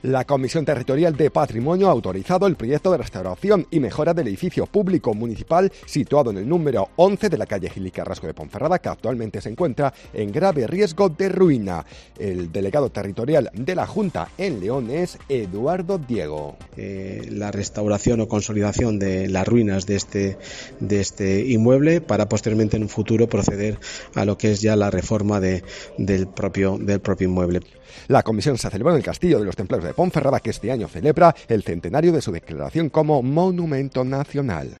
La Comisión Territorial de Patrimonio ha autorizado el proyecto de restauración y mejora del edificio público municipal situado en el número 11 de la calle Gil y Carrasco de Ponferrada, que actualmente se encuentra en grave riesgo de ruina. El delegado territorial de la Junta en León es Eduardo Diego. La restauración o consolidación de las ruinas de este inmueble para posteriormente en un futuro proceder a lo que es ya la reforma del propio inmueble. La comisión se celebró en el Castillo de los Templarios de Ponferrada, que este año celebra el centenario de su declaración como Monumento Nacional.